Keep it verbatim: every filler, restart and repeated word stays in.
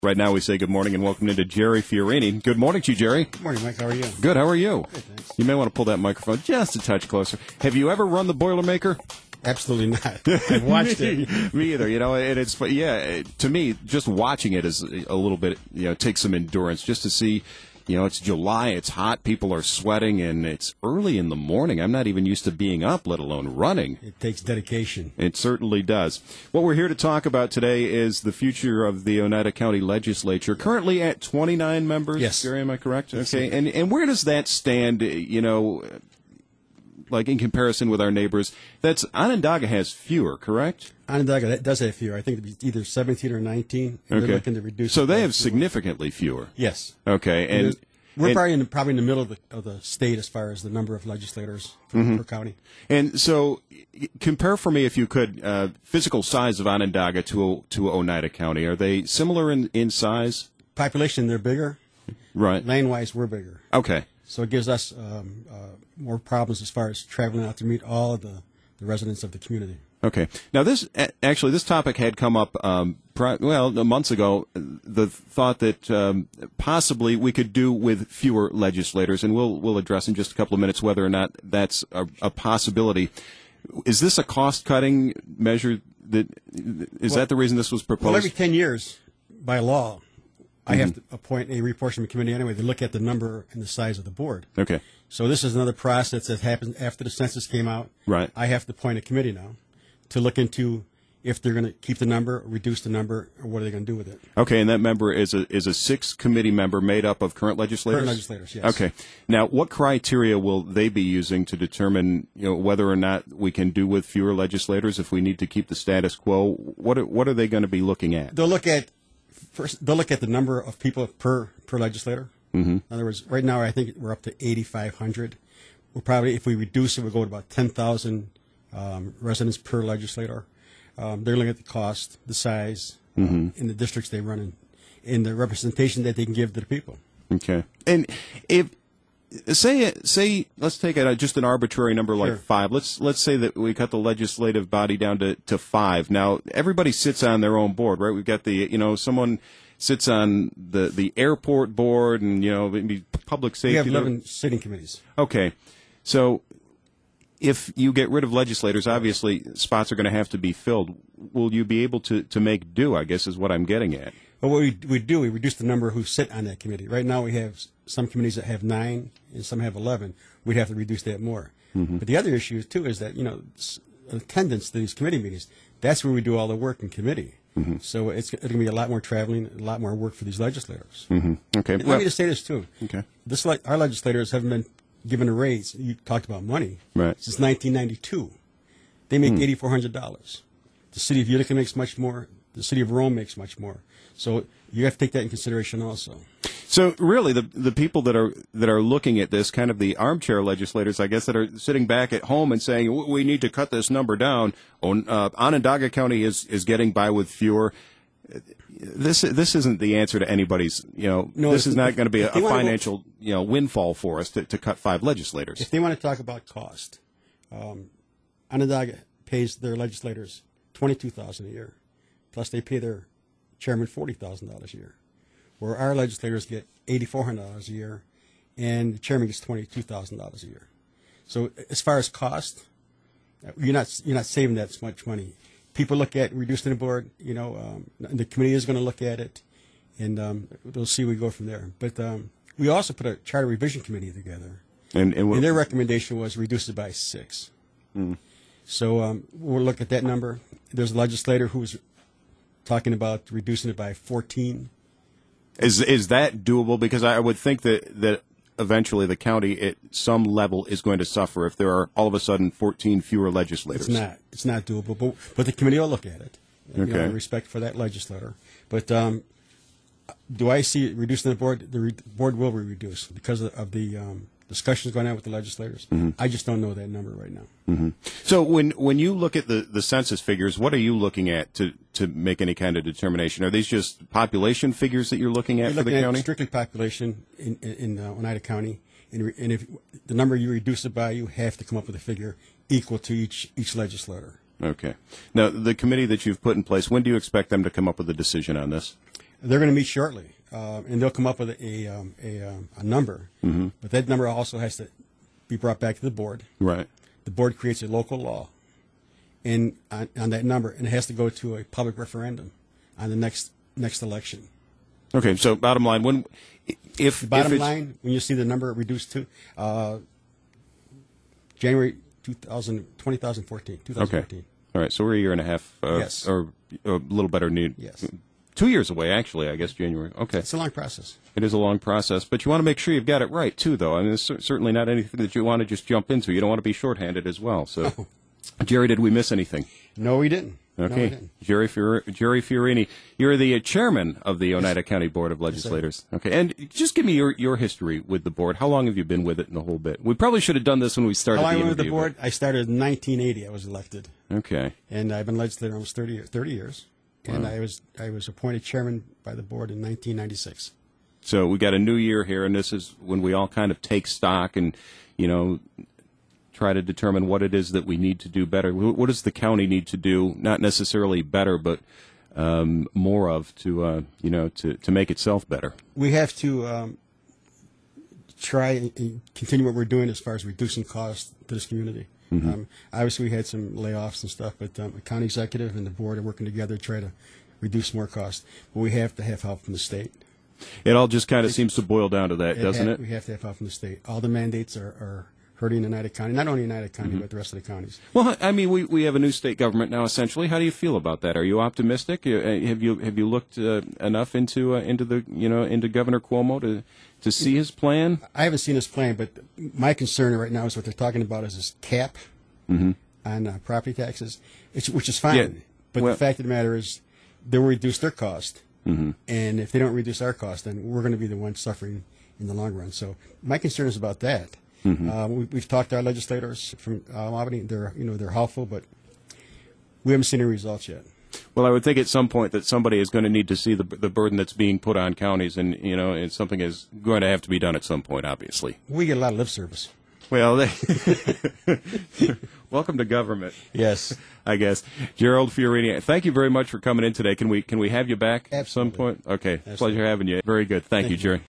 Right now we say good morning and welcome into Jerry Fiorini. Good morning to you, Jerry. Good morning, Mike. How are you? Good. How are you? Good, thanks. You may want to pull that microphone just a touch closer. Have you ever run the Boilermaker? Absolutely not. I've watched me, it. Me either. You know, and it's yeah. It, to me, just watching it is a little bit. You know, takes some endurance just to see. You know, it's July. It's hot. People are sweating, and it's early in the morning. I'm not even used to being up, let alone running. It takes dedication. It certainly does. What we're here to talk about today is the future of the Oneida County Legislature, currently at twenty-nine members. Yes. Gary, am I correct? Okay. And and where does that stand, you know, like in comparison with our neighbors? That's Onondaga has fewer, correct? Onondaga that does have fewer. I think it's either seventeen or nineteen. And Okay. They're looking to reduce So it they by have two. significantly fewer. Yes. Okay. And, And we're and- probably in the, probably in the middle of the, of the state as far as the number of legislators per, Mm-hmm. per county. And so, y- compare for me, if you could, uh, physical size of Onondaga to to Oneida County. Are they similar in, in size? Population, they're bigger. Right. Land-wise, we're bigger. Okay. So it gives us um, uh, more problems as far as traveling out to meet all of the, the residents of the community. Okay. Now, this a- actually, this topic had come up, um, pri- well, months ago. The thought that um, possibly we could do with fewer legislators, and we'll we'll address in just a couple of minutes whether or not that's a, a possibility. Is this a cost-cutting measure? That is Well- that the reason this was proposed? Well, every ten years, by law, I have Mm-hmm. to appoint a reapportionment committee anyway to look at the number and the size of the board. Okay. So this is another process that happens after the census came out. Right. I have to appoint a committee now to look into if they're going to keep the number, reduce the number, or what are they going to do with it. Okay, and that member is a is a six committee member made up of current legislators. Current legislators, yes. Okay. Now, what criteria will they be using to determine, you know, whether or not we can do with fewer legislators if we need to keep the status quo? What are, what are they going to be looking at? They'll look at first. They'll look at the number of people per per legislator. Mm-hmm. In other words, right now I think we're up to eighty-five hundred. We'll probably, if we reduce it, we'll go to about ten thousand um, residents per legislator. Um, they're looking at the cost, the size, um, in the districts they run in, and the representation that they can give to the people. Okay. And if say say let's take it just an arbitrary number like Sure. five. Let's let's say that we cut the legislative body down to, to five. Now everybody sits on their own board, right? We've got the you know someone sits on the the airport board, and you know maybe public safety. We have eleven sitting committees. Okay, so if you get rid of legislators, obviously spots are going to have to be filled. Will you be able to, to make do, I guess is what I'm getting at. But what we, we do, we reduce the number who sit on that committee. Right now we have s- some committees that have nine and some have eleven. We'd have to reduce that more. But the other issue, too, is that, you know, s- attendance to these committee meetings, that's where we do all the work in committee. So it's, it's going to be a lot more traveling, a lot more work for these legislators. Mm-hmm. Okay. And well- let me just say this, too. Okay. This, le- our legislators haven't been given a raise. You talked about money. Right. Since nineteen ninety-two. They make eighty-four hundred dollars. The city of Utica makes much more. The city of Rome makes much more. So you have to take that in consideration also. So really, the the people that are that are looking at this, kind of the armchair legislators, I guess, that are sitting back at home and saying, "W- we need to cut this number down. On, uh, Onondaga County is, is getting by with fewer. This this isn't the answer to anybody's. You know, No, this if- is not going to be a, if they a wanna go- financial you know windfall for us to, to cut five legislators. If they want to talk about cost, um, Onondaga pays their legislators twenty-two thousand dollars a year, plus they pay their chairman forty thousand dollars a year, where our legislators get eighty-four hundred dollars a year, and the chairman gets twenty-two thousand dollars a year. So as far as cost, uh, you're not you're not saving that much money. People look at reducing the board. You know, um, the committee is going to look at it, and um, we'll see where we go from there. But um, we also put a charter revision committee together. And, and, what- And their recommendation was reduce it by six. So um, we'll look at that number. There's a legislator who was talking about reducing it by fourteen. is is that doable? Because I would think that that eventually the county at some level is going to suffer if there are all of a sudden fourteen fewer legislators. It's not. It's not doable. But, but the committee will look at it. You know, Okay. in respect for that legislator. But um, do I see it reducing the board? The re- board will be reduced because of, of the um, discussions going on with the legislators. I just don't know that number right now. So when when you look at the, the census figures, what are you looking at to, to make any kind of determination? Are these just population figures that you're looking at You're for the looking at county? strictly population in, in, in uh, Oneida County, and, re- and if the number you reduce it by, you have to come up with a figure equal to each each legislator. Okay. Now, the committee that you've put in place, when do you expect them to come up with a decision on this? They're going to meet shortly, uh, and they'll come up with a a, um, a, um, a number. Mm-hmm. But that number also has to be brought back to the board. Right. The board creates a local law, and on, on that number, and it has to go to a public referendum on the next next election. Okay. So bottom line, when if The bottom if it's, line, when you see the number reduced to uh, January two thousand, twenty fourteen, twenty fourteen. Okay. All right. So we're a year and a half, uh, Yes. or a little better need. Yes. Two years away, actually. I guess January. Okay. It's a long process. It is a long process, but you want to make sure you've got it right too, though. I mean, it's cer- certainly not anything that you want to just jump into. You don't want to be shorthanded as well. So, Oh. Jerry, did we miss anything? No, we didn't. No, we Okay, didn't. Jerry Fior- Jerry Fiorini, you're the uh, chairman of the Oneida County Board of Legislators. Okay, and just give me your, your history with the board. How long have you been with it in the whole bit? We probably should have done this when we started How long the I was with the interview, board? I started in nineteen eighty. I was elected, but- Okay, and I've been legislator almost thirty, years- thirty years. And I was I was appointed chairman by the board in nineteen ninety-six. so we got a new year here, and this is when we all kind of take stock and, you know, try to determine what it is that we need to do better. Wh- What does the county need to do? Not necessarily better, but um, more of to, uh, you know, to, to make itself better. We have to um, try and- and continue what we're doing as far as reducing costs to this community. Um, obviously, we had some layoffs and stuff, but um, the county executive and the board are working together to try to reduce more costs. But we have to have help from the state. It all just kind of seems to boil down to that, doesn't ha- it? We have to have help from the state. All the mandates are, are hurting Oneida County, not only Oneida County, Mm-hmm. but the rest of the counties. Well, I mean, we, we have a new state government now. Essentially, how do you feel about that? Are you optimistic? Uh, Have you have you looked uh, enough into uh, into the you know into Governor Cuomo to to see his plan? I haven't seen his plan, but my concern right now is what they're talking about is this cap on uh, property taxes, which, which is fine. Yeah, But well- the fact of the matter is, they will reduce their cost, and if they don't reduce our cost, then we're going to be the ones suffering in the long run. So my concern is about that. Uh, we, we've talked to our legislators from uh, Albany. They're you know they're helpful, but we haven't seen any results yet. Well, I would think at some point that somebody is going to need to see the the burden that's being put on counties, and you know, and something is going to have to be done at some point, obviously. We get a lot of lip service. Well, they welcome to government. Yes. I guess. Gerald Fiorini, thank you very much for coming in today. Can we can we have you back at some Absolutely. point? Okay, Absolutely. pleasure having you. Very good. Thank, Thank you, you. Jerry.